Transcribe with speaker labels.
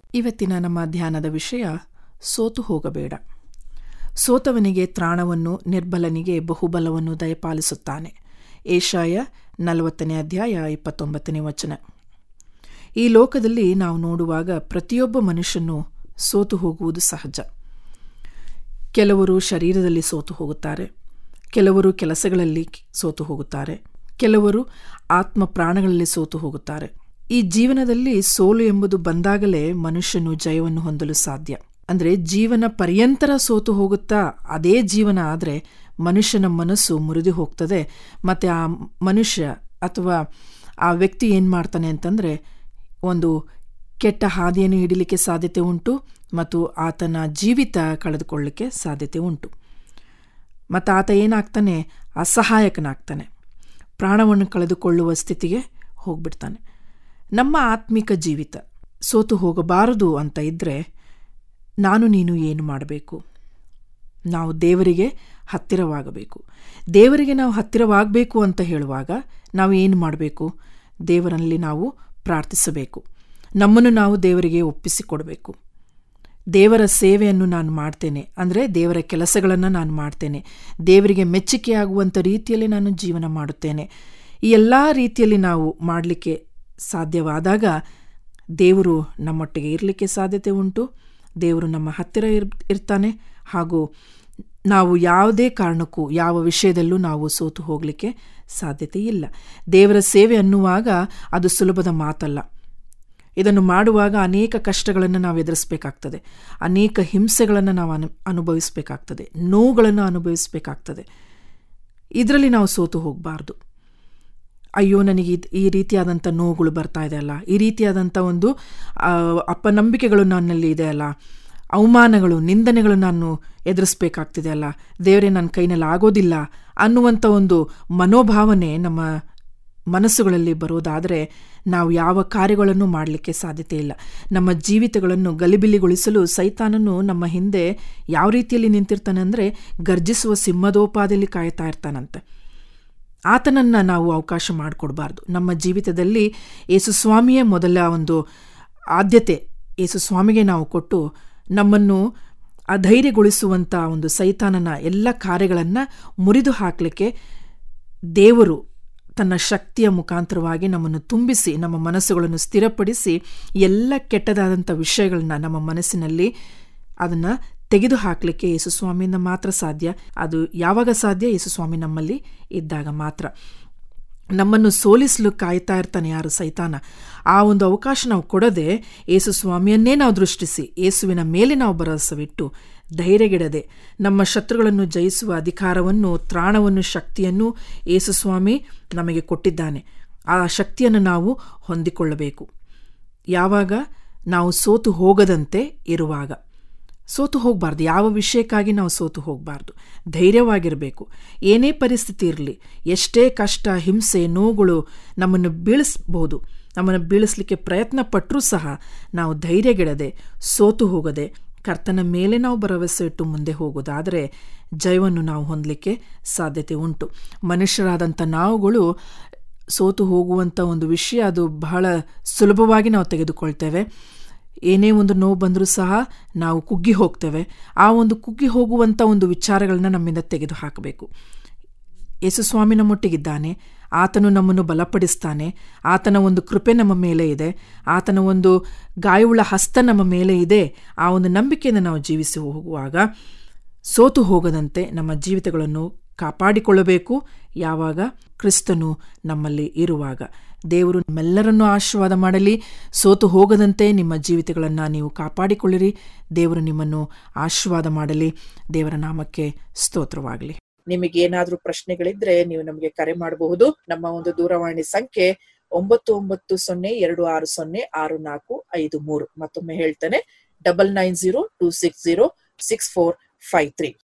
Speaker 1: ಇವತ್ತಿನ ನಮ್ಮ ಧ್ಯಾನದ ವಿಷಯ ಸೋತು ಹೋಗಬೇಡ. ಸೋತವನಿಗೆ ತ್ರಾಣವನ್ನು, ನಿರ್ಬಲನಿಗೆ ಬಹುಬಲವನ್ನು ದಯಪಾಲಿಸುತ್ತಾನೆ. ಏಷಾಯ 40ನೇ ಅಧ್ಯಾಯ 29ನೇ ವಚನ. ಈ ಲೋಕದಲ್ಲಿ ನಾವು ನೋಡುವಾಗ ಪ್ರತಿಯೊಬ್ಬ ಮನುಷ್ಯನು ಸೋತು ಹೋಗುವುದು ಸಹಜ. ಕೆಲವರು ಶರೀರದಲ್ಲಿ ಸೋತು ಹೋಗುತ್ತಾರೆ, ಕೆಲವರು ಕೆಲಸಗಳಲ್ಲಿ ಸೋತು ಹೋಗುತ್ತಾರೆ, ಕೆಲವರು ಆತ್ಮ ಪ್ರಾಣಗಳಲ್ಲಿ ಸೋತು ಹೋಗುತ್ತಾರೆ. ಈ ಜೀವನದಲ್ಲಿ ಸೋಲು ಎಂಬುದು ಬಂದಾಗಲೇ ಮನುಷ್ಯನು ಜಯವನ್ನು ಹೊಂದಲು ಸಾಧ್ಯ. ಅಂದರೆ ಜೀವನ ಪರ್ಯಂತರ ಸೋತು ಹೋಗುತ್ತಾ ಅದೇ ಜೀವನ ಆದರೆ ಮನುಷ್ಯನ ಮನಸ್ಸು ಮುರಿದು ಹೋಗ್ತದೆ. ಮತ್ತು ಆ ಮನುಷ್ಯ ಅಥವಾ ಆ ವ್ಯಕ್ತಿ ಏನು ಮಾಡ್ತಾನೆ ಅಂತಂದರೆ ಒಂದು ಕೆಟ್ಟ ಹಾದಿಯನ್ನು ಹಿಡಿಲಿಕ್ಕೆ ಸಾಧ್ಯತೆ ಉಂಟು ಮತ್ತು ಆತನ ಜೀವಿತ ಕಳೆದುಕೊಳ್ಳಲಿಕ್ಕೆ ಸಾಧ್ಯತೆ ಉಂಟು. ಮತ್ತು ಆತ ಏನಾಗ್ತಾನೆ, ಅಸಹಾಯಕನಾಗ್ತಾನೆ, ಪ್ರಾಣವನ್ನು ಕಳೆದುಕೊಳ್ಳುವ ಸ್ಥಿತಿಗೆ ಹೋಗ್ಬಿಡ್ತಾನೆ. ನಮ್ಮ ಆತ್ಮಿಕ ಜೀವಿತ ಸೋತು ಹೋಗಬಾರದು ಅಂತ ಇದ್ದರೆ ನಾನು ನೀನು ಏನು ಮಾಡಬೇಕು? ನಾವು ದೇವರಿಗೆ ಹತ್ತಿರವಾಗಬೇಕು. ದೇವರಿಗೆ ನಾವು ಹತ್ತಿರವಾಗಬೇಕು ಅಂತ ಹೇಳುವಾಗ ನಾವು ಏನು ಮಾಡಬೇಕು? ದೇವರಲ್ಲಿ ನಾವು ಪ್ರಾರ್ಥಿಸಬೇಕು. ನಮ್ಮನ್ನು ನಾವು ದೇವರಿಗೆ ಒಪ್ಪಿಸಿಕೊಡಬೇಕು. ದೇವರ ಸೇವೆಯನ್ನು ನಾನು ಮಾಡ್ತೇನೆ ಅಂದರೆ ದೇವರ ಕೆಲಸಗಳನ್ನು ನಾನು ಮಾಡ್ತೇನೆ, ದೇವರಿಗೆ ಮೆಚ್ಚುಗೆಯಾಗುವಂಥ ರೀತಿಯಲ್ಲಿ ನಾನು ಜೀವನ ಮಾಡುತ್ತೇನೆ. ಈ ಎಲ್ಲ ರೀತಿಯಲ್ಲಿ ನಾವು ಮಾಡಲಿಕ್ಕೆ ಸಾಧ್ಯವಾದಾಗ ದೇವರು ನಮ್ಮೊಟ್ಟಿಗೆ ಇರಲಿಕ್ಕೆ ಸಾಧ್ಯತೆ ಉಂಟು. ದೇವರು ನಮ್ಮ ಹತ್ತಿರ ಇರ್ತಾನೆ. ಹಾಗೂ ನಾವು ಯಾವುದೇ ಕಾರಣಕ್ಕೂ ಯಾವ ವಿಷಯದಲ್ಲೂ ನಾವು ಸೋತು ಹೋಗಲಿಕ್ಕೆ ಸಾಧ್ಯತೆ ಇಲ್ಲ. ದೇವರ ಸೇವೆ ಅನ್ನುವಾಗ ಅದು ಸುಲಭದ ಮಾತಲ್ಲ. ಇದನ್ನು ಮಾಡುವಾಗ ಅನೇಕ ಕಷ್ಟಗಳನ್ನು ನಾವು ಎದುರಿಸಬೇಕಾಗ್ತದೆ, ಅನೇಕ ಹಿಂಸೆಗಳನ್ನು ನಾವು ಅನುಭವಿಸಬೇಕಾಗ್ತದೆ, ನೋವುಗಳನ್ನು ಅನುಭವಿಸಬೇಕಾಗ್ತದೆ. ಇದರಲ್ಲಿ ನಾವು ಸೋತು ಹೋಗಬಾರ್ದು. ಅಯ್ಯೋ, ನನಗೆ ಈ ರೀತಿಯಾದಂಥ ನೋವುಗಳು ಬರ್ತಾ ಇದೆಯಲ್ಲ, ಈ ರೀತಿಯಾದಂಥ ಒಂದು ಅಪನಂಬಿಕೆಗಳು ನನ್ನಲ್ಲಿ ಇದೆಯಲ್ಲ, ಅವಮಾನಗಳು, ನಿಂದನೆಗಳು ನಾನು ಎದುರಿಸಬೇಕಾಗ್ತಿದೆ ಅಲ್ಲ, ದೇವರೇ ನನ್ನ ಕೈನಲ್ಲಿ ಆಗೋದಿಲ್ಲ ಅನ್ನುವಂಥ ಒಂದು ಮನೋಭಾವನೆ ನಮ್ಮ ಮನಸ್ಸುಗಳಲ್ಲಿ ಬರೋದಾದರೆ ನಾವು ಯಾವ ಕಾರ್ಯಗಳನ್ನು ಮಾಡಲಿಕ್ಕೆ ಸಾಧ್ಯತೆ ಇಲ್ಲ. ನಮ್ಮ ಜೀವಿತಗಳನ್ನು ಗಲಿಬಿಲಿಗೊಳಿಸಲು ಸೈತಾನನು ನಮ್ಮ ಹಿಂದೆ ಯಾವ ರೀತಿಯಲ್ಲಿ ನಿಂತಿರ್ತಾನೆ ಅಂದರೆ ಗರ್ಜಿಸುವ ಸಿಂಹದೋಪಾದಿಯಲ್ಲಿ ಕಾಯ್ತಾ ಇರ್ತಾನಂತೆ. ಆತನನ್ನು ನಾವು ಅವಕಾಶ ಮಾಡಿಕೊಡ್ಬಾರ್ದು. ನಮ್ಮ ಜೀವಿತದಲ್ಲಿ ಯೇಸುಸ್ವಾಮಿಯೇ ಮೊದಲ ಒಂದು ಆದ್ಯತೆ ಯೇಸುಸ್ವಾಮಿಗೆ ನಾವು ಕೊಟ್ಟು ನಮ್ಮನ್ನು ಅಧೈರ್ಯಗೊಳಿಸುವಂಥ ಒಂದು ಸೈತಾನನ ಎಲ್ಲ ಕಾರ್ಯಗಳನ್ನು ಮುರಿದು ಹಾಕಲಿಕ್ಕೆ ದೇವರು ತನ್ನ ಶಕ್ತಿಯ ಮುಖಾಂತರವಾಗಿ ನಮ್ಮನ್ನು ತುಂಬಿಸಿ ನಮ್ಮ ಮನಸ್ಸುಗಳನ್ನು ಸ್ಥಿರಪಡಿಸಿ ಎಲ್ಲ ಕೆಟ್ಟದಾದಂಥ ವಿಷಯಗಳನ್ನ ನಮ್ಮ ಮನಸ್ಸಿನಲ್ಲಿ ಅದನ್ನು ತೆಗೆದು ಹಾಕಲಿಕ್ಕೆ ಯೇಸುಸ್ವಾಮಿಯಿಂದ ಮಾತ್ರ ಸಾಧ್ಯ. ಅದು ಯಾವಾಗ ಸಾಧ್ಯ? ಯೇಸುಸ್ವಾಮಿ ನಮ್ಮಲ್ಲಿ ಇದ್ದಾಗ ಮಾತ್ರ. ನಮ್ಮನ್ನು ಸೋಲಿಸಲು ಕಾಯ್ತಾ ಇರ್ತಾನೆ ಯಾರು? ಸೈತಾನ. ಆ ಒಂದು ಅವಕಾಶ ನಾವು ಕೊಡದೆ ಯೇಸುಸ್ವಾಮಿಯನ್ನೇ ನಾವು ದೃಷ್ಟಿಸಿ ಯೇಸುವಿನ ಮೇಲೆ ನಾವು ಭರವಸವಿಟ್ಟು ಧೈರ್ಯಗೆಡದೆ ನಮ್ಮ ಶತ್ರುಗಳನ್ನು ಜಯಿಸುವ ಅಧಿಕಾರವನ್ನು, ತ್ರಾಣವನ್ನು, ಶಕ್ತಿಯನ್ನು ಯೇಸುಸ್ವಾಮಿ ನಮಗೆ ಕೊಟ್ಟಿದ್ದಾನೆ. ಆ ಶಕ್ತಿಯನ್ನು ನಾವು ಹೊಂದಿಕೊಳ್ಳಬೇಕು. ಯಾವಾಗ? ನಾವು ಸೋತು ಹೋಗದಂತೆ ಇರುವಾಗ. ಸೋತು ಹೋಗಬಾರ್ದು. ಯಾವ ವಿಷಯಕ್ಕಾಗಿ ನಾವು ಸೋತು ಹೋಗಬಾರ್ದು. ಧೈರ್ಯವಾಗಿರಬೇಕು. ಏನೇ ಪರಿಸ್ಥಿತಿ ಇರಲಿ, ಎಷ್ಟೇ ಕಷ್ಟ, ಹಿಂಸೆ, ನೋವುಗಳು ನಮ್ಮನ್ನು ಬೀಳಿಸ್ಬೋದು, ನಮ್ಮನ್ನು ಬೀಳಿಸ್ಲಿಕ್ಕೆ ಪ್ರಯತ್ನ ಪಟ್ಟರೂ ಸಹ ನಾವು ಧೈರ್ಯಗೆಡದೆ, ಸೋತು ಹೋಗದೆ ಕರ್ತನ ಮೇಲೆ ನಾವು ಭರವಸೆ ಇಟ್ಟು ಮುಂದೆ ಹೋಗೋದಾದರೆ ಜಯವನ್ನು ನಾವು ಹೊಂದಲಿಕ್ಕೆ ಸಾಧ್ಯತೆ ಉಂಟು. ಮನುಷ್ಯರಾದಂಥ ನಾವುಗಳು ಸೋತು ಹೋಗುವಂಥ ಒಂದು ವಿಷಯ ಅದು ಬಹಳ ಸುಲಭವಾಗಿ ನಾವು ತೆಗೆದುಕೊಳ್ತೇವೆ. ಏನೇ ಒಂದು ನೋವು ಬಂದರೂ ಸಹ ನಾವು ಕುಗ್ಗಿ ಹೋಗ್ತೇವೆ. ಆ ಒಂದು ಕುಗ್ಗಿ ಹೋಗುವಂಥ ಒಂದು ವಿಚಾರಗಳನ್ನ ನಮ್ಮಿಂದ ತೆಗೆದು ಹಾಕಬೇಕು. ಯೇಸುಸ್ವಾಮಿ ನಮ್ಮೊಟ್ಟಿಗಿದ್ದಾನೆ, ಆತನು ನಮ್ಮನ್ನು ಬಲಪಡಿಸ್ತಾನೆ, ಆತನ ಒಂದು ಕೃಪೆ ನಮ್ಮ ಮೇಲೆ ಇದೆ, ಆತನ ಒಂದು ಗಾಯವುಳ್ಳ ಹಸ್ತ ನಮ್ಮ ಮೇಲೆ ಇದೆ. ಆ ಒಂದು ನಂಬಿಕೆಯಿಂದ ನಾವು ಜೀವಿಸಿ ಹೋಗುವಾಗ ಸೋತು ಹೋಗದಂತೆ ನಮ್ಮ ಜೀವಿತಗಳನ್ನು ಕಾಪಾಡಿಕೊಳ್ಳಬೇಕು. ಯಾವಾಗ? ಕ್ರಿಸ್ತನು ನಮ್ಮಲ್ಲಿ ಇರುವಾಗ. ದೇವರು ನಮ್ಮೆಲ್ಲರನ್ನೂ ಆಶೀರ್ವಾದ ಮಾಡಲಿ. ಸೋತು ಹೋಗದಂತೆ ನಿಮ್ಮ ಜೀವಿತಗಳನ್ನು ನೀವು ಕಾಪಾಡಿಕೊಳ್ಳಿರಿ. ದೇವರು ನಿಮ್ಮನ್ನು ಆಶೀರ್ವಾದ ಮಾಡಲಿ. ದೇವರ ನಾಮಕ್ಕೆ ಸ್ತೋತ್ರವಾಗಲಿ. ನಿಮಗೇನಾದ್ರೂ ಪ್ರಶ್ನೆಗಳಿದ್ರೆ ನೀವು ನಮಗೆ ಕರೆ ಮಾಡಬಹುದು. ನಮ್ಮ ಒಂದು ದೂರವಾಣಿ ಸಂಖ್ಯೆ 9902606453. ಮತ್ತೊಮ್ಮೆ ಹೇಳ್ತೇನೆ, 9902606453.